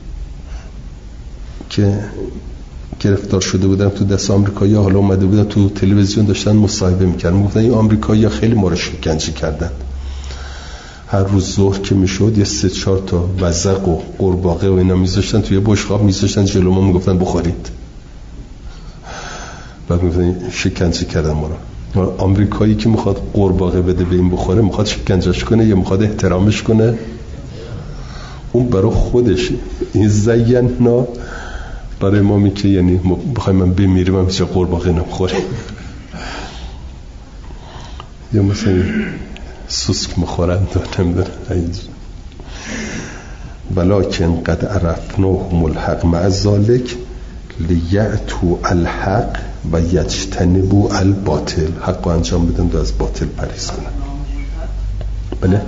که گرفتار شده بودن تو دست آمریکایی‌ها، حالا اومده بودن تو تلویزیون داشتن مصاحبه می‌کردن، میگفتن این آمریکایی‌ها خیلی ما رو شکنجه کردن. هر روز ظهر که میشد یه 3-4 تا وزق و قورباغه و اینا میذاشتن توی بشقاب میذاشتن جلو ما، میگفتن بخورید. بعد میگفتن شکنجه کردن ما رو. آمریکایی که میخواد قورباغه بده به این بخوره، میخواد شکنجهش کنه یا میخواد احترامش کنه؟ اون برای خودشه. این زینا برای ما می که یعنی بخوایم من بمیریم هم چه قورباغه نمیخوریم یا مثلا سوسک مخورن دارم ولکن قد عرفناهم الحق مع ذلك لیأتوا الحق و یجتنبوا الباطل. حق رو انجام بدن و از باطل پرهیز کنن. بله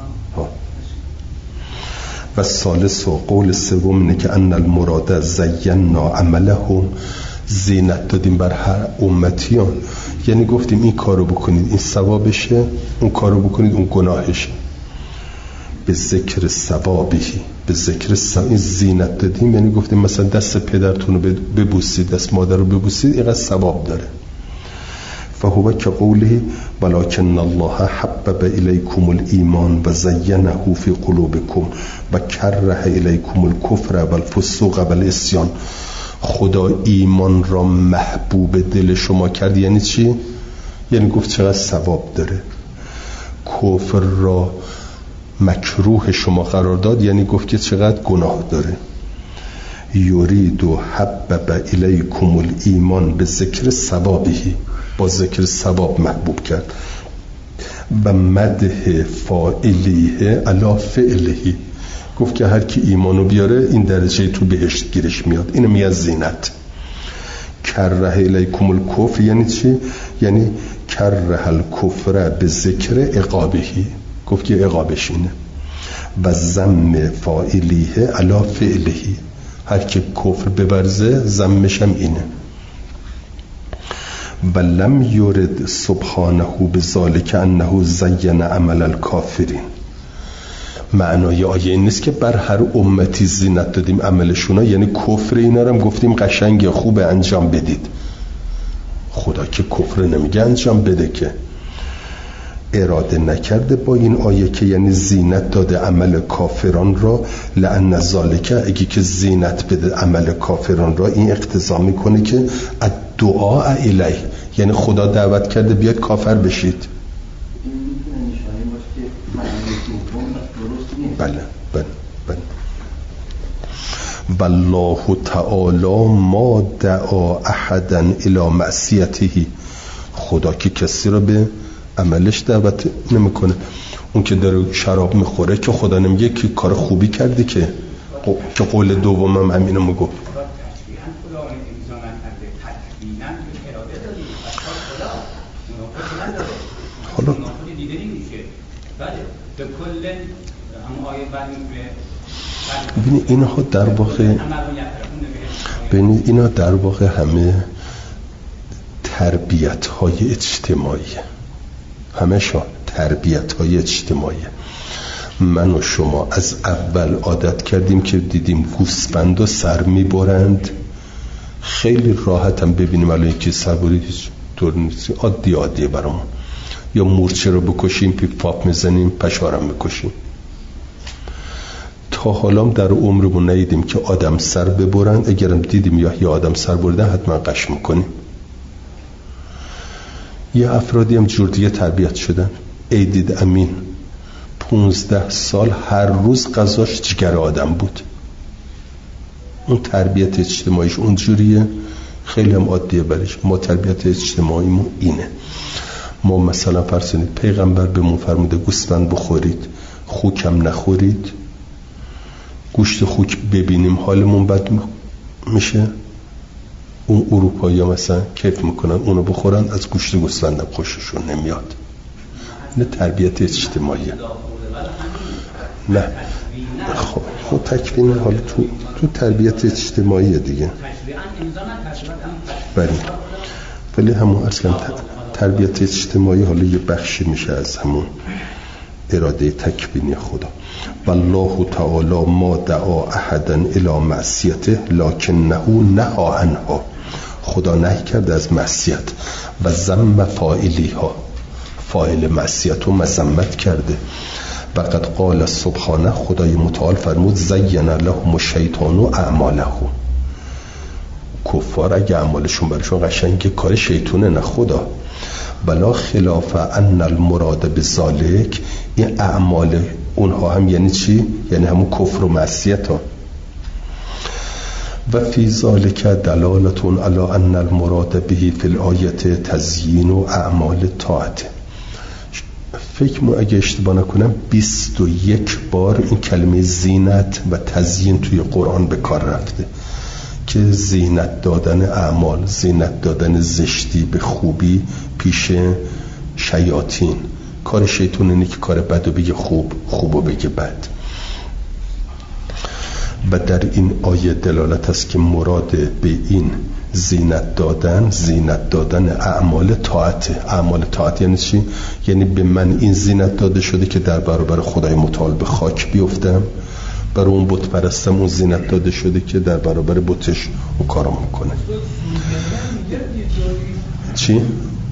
و ثالث و قول سوم اینه که ان المراد زینا عملهم، زینت دادیم بر هر امتیان، یعنی گفتیم این کارو بکنید این ثوابشه، اون کارو بکنید اون گناهشه. به ذکر ثوابهی، به ذکر این زینت دادیم یعنی گفتیم مثلا دست پدرتون رو ببوسید، دست مادر رو ببوسید، اینقدر ثواب داره. فهو که قوله ولکن الله حبب الیکم الایمان و زینه فی قلوبکم و کره الیکم الکفر و الفسوق و العصیان. خدا ایمان را محبوب دل شما کرد. یعنی چی؟ یعنی گفت چقدر ثواب داره. کفر را مکروه شما قرار داد، یعنی گفت که چقدر گناه داره. یرید و حبب الیکم الایمان به ذکر ثوابهی، با ذکر ثواب محبوب کرد. و مدح فاعلیه علی فعلهی، گفت که هر کی ایمانو بیاره این درجه تو بهشت گیرش میاد. اینو میاد زینت. کره الیکم الکفر یعنی چی؟ یعنی کره الکفر به ذکر عقابهی، گفت که عقابش اینه. و ذم فاعلیه علی فعلهی، هر کی کفر ببرزه ذمش هم اینه. و لم یرد سبحانه بذالک انه زین عمل الکافرین. معنای آیه این نیست که بر هر امتی زینت دادیم عملشونا، یعنی کفر اینا رو هم گفتیم قشنگ خوب انجام بدید. خدا که کفر نمیگه انجام بده، که اراده نکرده با این آیه که یعنی زینت داده عمل کافران را. لأن ذالک، اگه که زینت بده عمل کافران را، این اقتضا میکنه که الدعاء الیه، یعنی خدا دعوت کرده بیاد کافر بشید. بله بله بله. والله تعالی ما دعا احدا الی معصیته، خدا که کسی رو به عملش دعوت نمیکنه. اون که داره شراب میخوره که خدا نمیگه که کار خوبی کردی، که قول دومم همینو میگو. حالا ببینید اینها در واقع، ببینید اینا در واقع همه تربیت‌های اجتماعی، همه‌شون تربیت‌های اجتماعی. من و شما از اول عادت کردیم که دیدیم گوسفند و سر میبرند، خیلی راحت هم ببینیم الان یکی سربری هیچ طور نیست، عادیه برامون. یا مورچه رو بکشیم پیپ پاپ میزنیم، پشوارم میکشیم. تا حالا در عمرمون ندیدیم که آدم سر ببرند. اگرم دیدیم یا آدم سر بردن حتما قش میکنیم. یه افرادی هم جور دیگه تربیت شدن. ایدید امین 15 سال هر روز غذاش جگر آدم بود. اون تربیت اجتماعیش اونجوریه، خیلی هم عادیه برش. ما تربیت اجتماعیمون اینه. ما مثلا فرض کنید پیغمبر بهمون فرموده گوسفند بخورید، خوکم نخورید. گوشت خوک ببینیم حالمون بد میشه. اون اروپایی ها مثلا کیف میکنن اونو بخورن، از گوشت گوسفندم خوششون نمیاد. این تربیت اجتماعیه. نه خب تکوین حالا تو تربیت اجتماعیه دیگه. ولی همون اصلا تربیت اجتماعی حالا یه بخشی میشه از همون اراده تکوینی خدا. والله تعالی ما دعا احدا الی معصیته لکنه نهی عنها، خدا نهی کرده از معصیت. و ذم فاعلیها، فاعل معصیت رو مذمت کرده. و قد قال سبحانه، خدای متعال فرمود زین لهم الشیطان اعمالهم. کفار اگه اعمالشون برشون قشنگه کار شیطونه نه خدا. بلا خلاف ان المراد بذالک، این اعمال اونها هم یعنی چی؟ یعنی همون کفر و معصیت ها. و فی ذالک دلالتون علی ان المراد به فی الآیه تزیین و اعمال طاعت. فکر مو اگه اشتباه نکنم 21 بار این کلمه زینت و تزیین توی قرآن به کار رفته که زینت دادن اعمال، زینت دادن زشتی به خوبی پیش شیاطین. کار شیطان اینه که کار بد و بگه خوب، خوب و بگه بد. و در این آیه دلالت است که مراد به این زینت دادن اعمال طاعت. اعمال طاعت یعنی چی؟ یعنی به من این زینت داده شده که در برابر خدای متعال به خاک بیفتم، برای اون بت پرستم اون زینت داده شده که در برابر بتش اون کارو میکنه. چی؟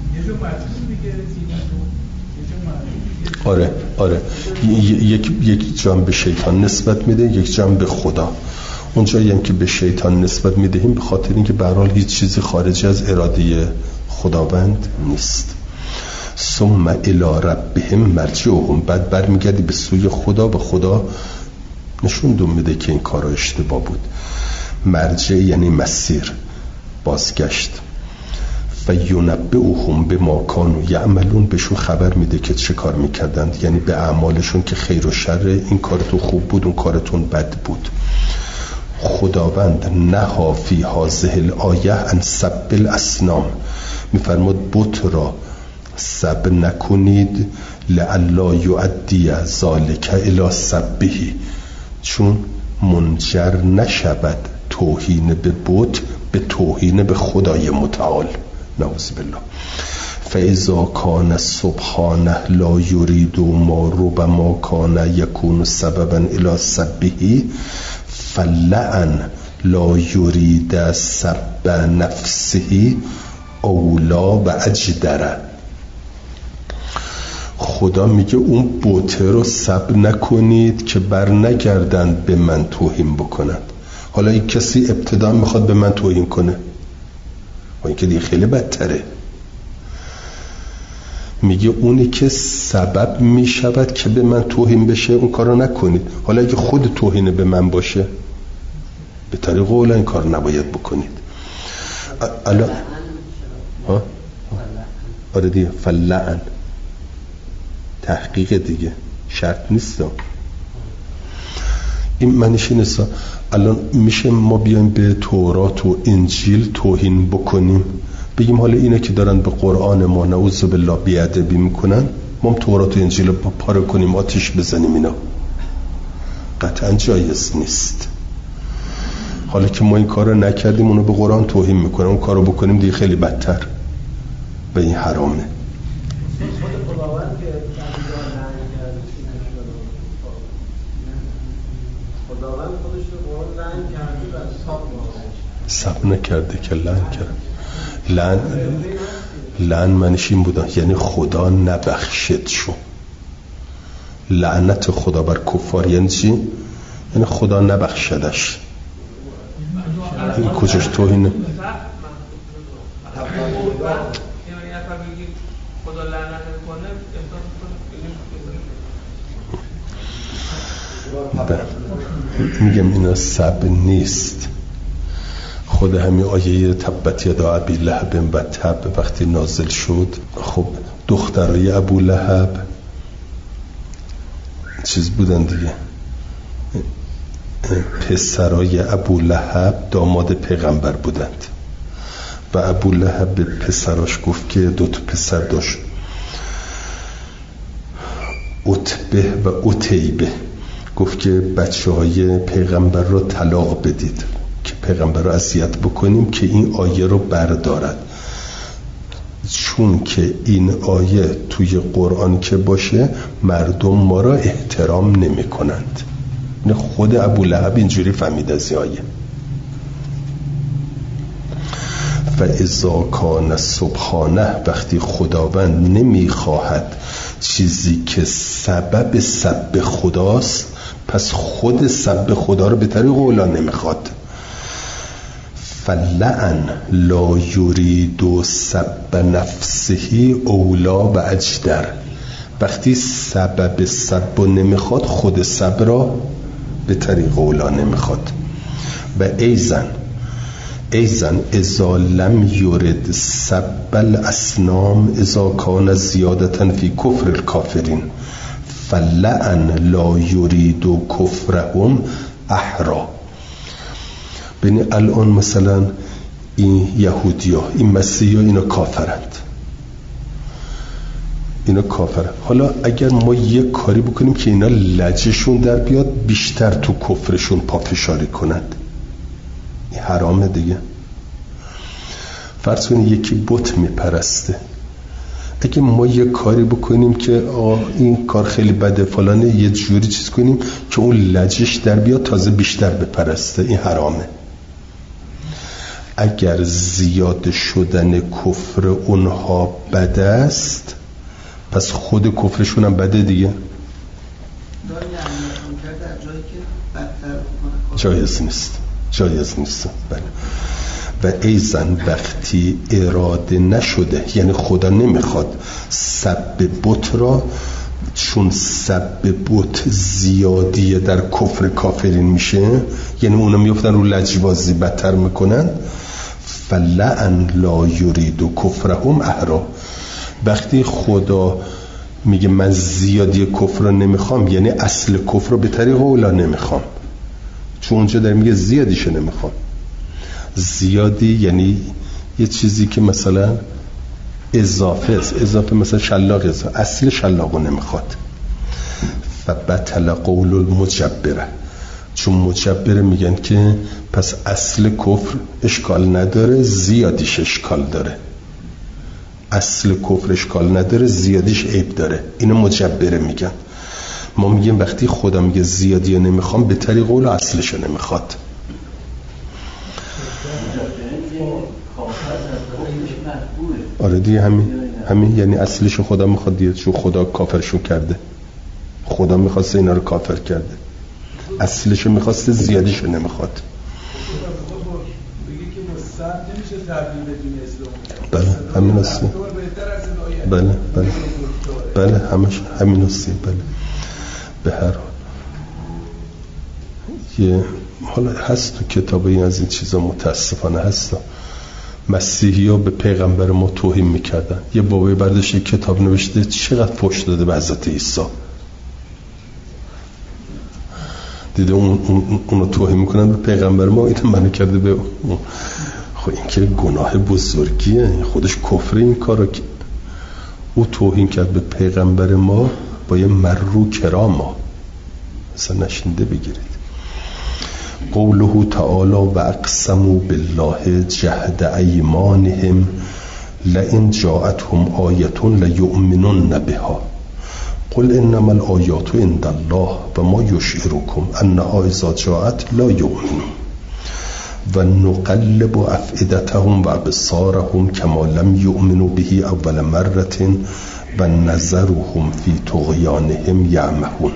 آره یک جام به شیطان نسبت میده، یک جام به خدا. اون جایی هم که به شیطان نسبت میدهیم به خاطر اینکه به هر حال هیچ چیزی خارج از اراده خداوند نیست. ثم الی ربهم مرجعهم، بعد برمیگردی به سوی خدا، به خدا نشون میده که این کارا اشتباه بود. مرجع یعنی مسیر، بازگشت. فینبئهم بما کانوا یعملون، بهشون خبر میده که چه کار میکردند، یعنی به اعمالشون که خیر و شر، این کارتون خوب بود، اون کارتون بد بود. خداوند نها فی هذه الآیه ان سب الاصنام، میفرماد بت را سب نکنید، لئلا یؤدی ذلک الی سبه، چون منجر نشود توهین به بت به توهین به خدای متعال، نعوذ بالله. فاذا کان سبحانه لا یرید ما ربما کان یکون سببا الی سبه، فلعن لا یرید سب نفسه اولا و اجدره. خدا میگه اون بوته رو سب نکنید که بر نگردند به من توهین بکنند. حالا این کسی ابتدا میخواد به من توهین کنه و این که دیگه خیلی بدتره. میگه اونی که سبب میشود که به من توهین بشه اون کارو نکنید. حالا اگه خود توهین به من باشه به طریق اولا این کار نباید بکنید. الان آره دیگه فلعن تحقیق دیگه، شرط نیست. این معنیش نیست الان میشه ما بیایم به تورات و انجیل توهین بکنیم، بگیم حالا اینا که دارن به قرآن ما نعوذ بالله بیادبی میکنن، ما تورات و انجیل رو پاره کنیم، آتش بزنیم، اینا قطعا جایز نیست. حالا که ما این کار رو نکردیم اونو به قرآن توهین میکنن، اون کار رو بکنیم دیگه خیلی بدتر و این حرامه. خداوند خودش رو قرآن لعن کرده و سب نکرده که لعن کرد. لعن معنیش این بوده یعنی خدا نبخشد شو. لعنت خدا بر کفار یعنی چی؟ یعنی خدا نبخشدش. این کجاش توهینه؟ خدا لعنت کنه میگم اینا سب نیست. خود همین آیه تبت یدا ابی لهب و تب وقتی نازل شد، خب دخترای ابو لهب چیز بودن دیگه، پسرای ابو لهب داماد پیغمبر بودند و ابو لهب به پسراش گفت که 2 پسر داشت، عتبه و عتیبه، گفت که بچه های پیغمبر رو طلاق بدید که پیغمبر رو اذیت بکنیم که این آیه رو بردارد، چون که این آیه توی قرآن که باشه مردم ما را احترام نمی کنند. خود ابو لهب اینجوری فهمید از این آیه. فاذا کان سبحانه، وقتی خداوند نمیخواهد چیزی که سبب سب خداست، پس خود سب خدا رو به طریق اولا نمیخواد. فلعن لا یرید سب نفسه اولا و اجدر، وقتی سبب سب نمیخواد، خود سب را به طریق اولا نمیخواد. و ایزن اذا لم یرد سب الاسنام اذا کان زیادتا فی کفر الکافرین فلعن لا یرید کفرهم احرا. ببین الان مثلا این یهودی ها، این مسیحی ها، اینا کافرند. حالا اگر ما یک کاری بکنیم که اینا لجشون در بیاد، بیشتر تو کفرشون پافشاری کنند، این حرامه دیگه. فرض کنید یکی بت میپرسته، اگه ما یک کاری بکنیم که این کار خیلی بده فلانه، یه جوری چیز کنیم که اون لجش در بیاد تازه بیشتر بپرسته، این حرامه. اگر زیاد شدن کفر اونها بده است، پس خود کفرشون هم بده دیگه. جایز نیست. بله. و ایزن وقتی اراده نشده، یعنی خدا نمیخواد سب بت را، چون سب بت زیادیه در کفر کافرین میشه، یعنی اونا میفتن رو لجبازی بدتر میکنن. فلعن لا یرید کفرهم احرا. وقتی خدا میگه من زیادی کفر رو نمیخوام، یعنی اصل کفر رو به طریق اولا نمیخوام، چون اونجا در میگه زیادیشو نمیخوام. زیادی یعنی یه چیزی که مثلا اضافه مثلا شلاق، اصل شلاق رو نمیخواد. فبطل قول المجبره، چون مجبره میگن که پس اصل کفر اشکال نداره، زیادیش اشکال داره. اصل کفر اشکال نداره، زیادیش عیب داره. اینو مجبره میگن. ما میگیم وقتی خدا میگه زیادی رو نمیخوام، به طریق قول اصلش رو نمیخواد. آره دیگه، همین یعنی اصلش خدا میخواد دیگه، چون خدا کافرشو کرده، خدا میخواسته اینا رو کافر کرده، اصلشو میخواسته، زیادیشو نمیخواد. بگی که مستحب نمیشه تبدیل بدون اسلام. بله همین است. بله همین است. بله به هر حال یه حالا هست تو کتابی از این چیزا متاسفانه هست. مسیحی ها به پیغمبر ما توهین میکردن. یه بابای برداشت یک کتاب نوشته چقدر فحش داده به حضرت عیسی. دیده اونو توهین میکنن به پیغمبر ما، این منو کرده به اون. خب این که گناه بزرگیه، خودش کفر. این کارو که او توهین کرد به پیغمبر ما با یه مرو کراما، مثلا نشینده بگیرید. قوله تعالی و اقسموا بالله جهد ایمانهم لئن جاءتهم آیة لیؤمنن بها قل انما الآیات عند الله و ما یشعرکم انها اذا جاءت لا یؤمنون و نقلب افئدتهم و ابصارهم کما لم یؤمنوا به اول مرة و نذرهم فی طغیانهم یعمهون.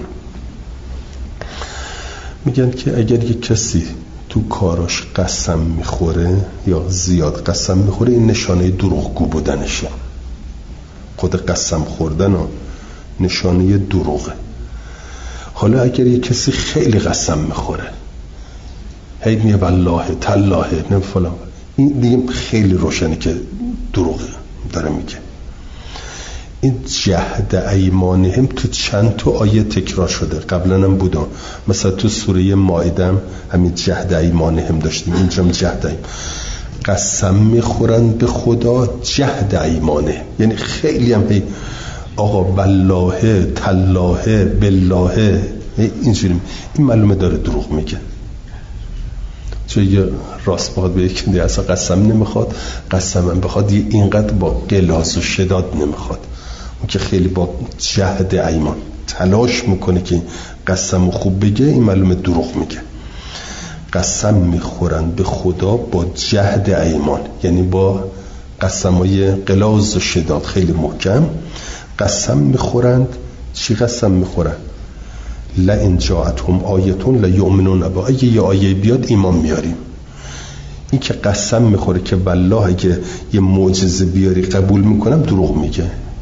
میگن که اگر یک کسی تو کاراش قسم میخوره یا زیاد قسم میخوره، این نشانه دروغگو بودنشه. خود قسم خوردن نشانه دروغه. حالا اگر یک کسی خیلی قسم میخوره، هی میگه والله تالله نه فلان، این دیگه خیلی روشنه که دروغه داره میگه. این جهد ایمانهم تو چند تا آیه تکرار شده، قبلا هم بوده. مثلا تو سوره مائده هم همین جهد ایمانهم داشتیم، اینجا هم جهد ایمان. قسم میخورن به خدا جهد ایمانه، یعنی خیلی هم هی آقا والله تالله بالله اینجوری. این معلومه داره دروغ میگه، چون یه راست بخواد به یک دیگه اصلا قسم نمیخواد، قسم هم بخواد یه اینقدر با غلاظ و شداد نمیخواد. اون که خیلی با جهد ایمان تلاش میکنه که قسم خوب بگه، این معلومه دروغ میگه. قسم میخورن به خدا با جهد ایمان، یعنی با قسمای غلاظ و شداد خیلی محکم قسم میخورند. چی قسم میخورن؟ لئن جاءتهم آیة لیؤمنون بها، اگه یه آیه بیاد ایمان میاریم. این که قسم میخوره که والله اگه یه معجزه بیاری قبول میکنم، دروغ میگه.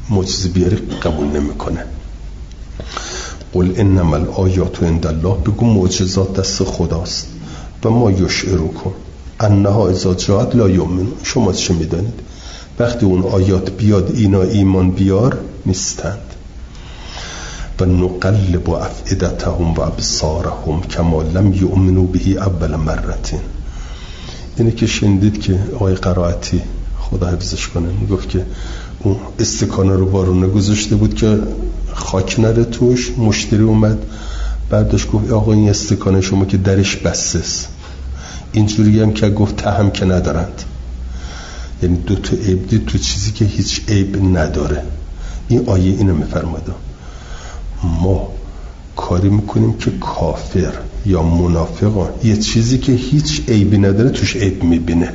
معجزه بیاری قبول نمیکنه. قل انما الآیات عند الله، بگو معجزات دست خداست. و ما یشعرکم انها اذا جاءت لا یؤمنون، شما چه میدانید وقتی اون آیات بیاد اینا ایمان بیار نیستند. و نقلب افئدتهم و ابصارهم کما لم یؤمنوا به اول مرتين. اینه که شنیدید که آقای قرائتی خدا حفظش کنه میگفت که اون استکانه رو بارونه گذاشته بود که خاک نره توش. مشتری اومد بعدش گفت آقا این استکانه شما که درش بسته است. اینجوری هم که گفت ته هم که ندارند، یعنی دو تا عیب دید تو چیزی که هیچ عیب نداره. این آیه اینو میفرماده. ما کاری میکنیم که کافر یا منافقان یه چیزی که هیچ عیبی نداره توش عیب میبینه.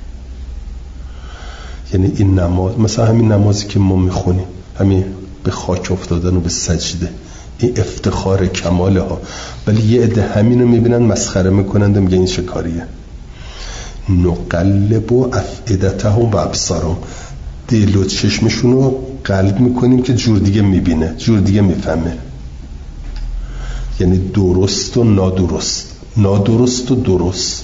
یعنی این نماز، مثلا همین نمازی که ما میخونیم، همین به خاک افتادن و به سجده، این افتخار کماله ها، ولی یه عده همینو میبینن مسخره میکنند و میگن این چه کاریه. نقلب و افئدتهم و ابصارهم، دل و چشمشون رو قلب میکنیم که جور دیگه میبینه، جور دیگه میفهمه. یعنی درست و نادرست، نادرست و درست.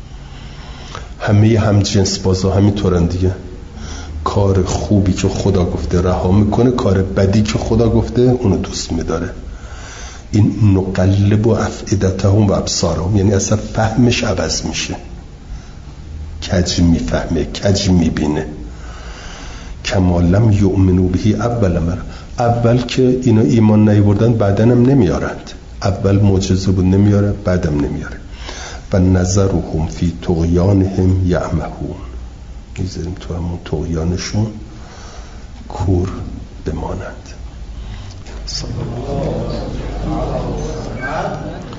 همه هم جنس بازا همینطورن دیگه. کار خوبی که خدا گفته رها میکنه، کار بدی که خدا گفته اونو دوست میداره. این نقلب و افئدتهم و ابصارهم، یعنی اصلا فهمش عوض میشه. کج میفهمه، کج میبینه. کما لم یؤمنوا به اول مره، اول که اینا ایمان نیاوردن بعدن هم نمیارند. اول معجزه بود نمیاره، بعدم نمیاره. و نظرهم فی طغیانهم یعمهون، میذاریم تو همون طغیانشون کور بمانند.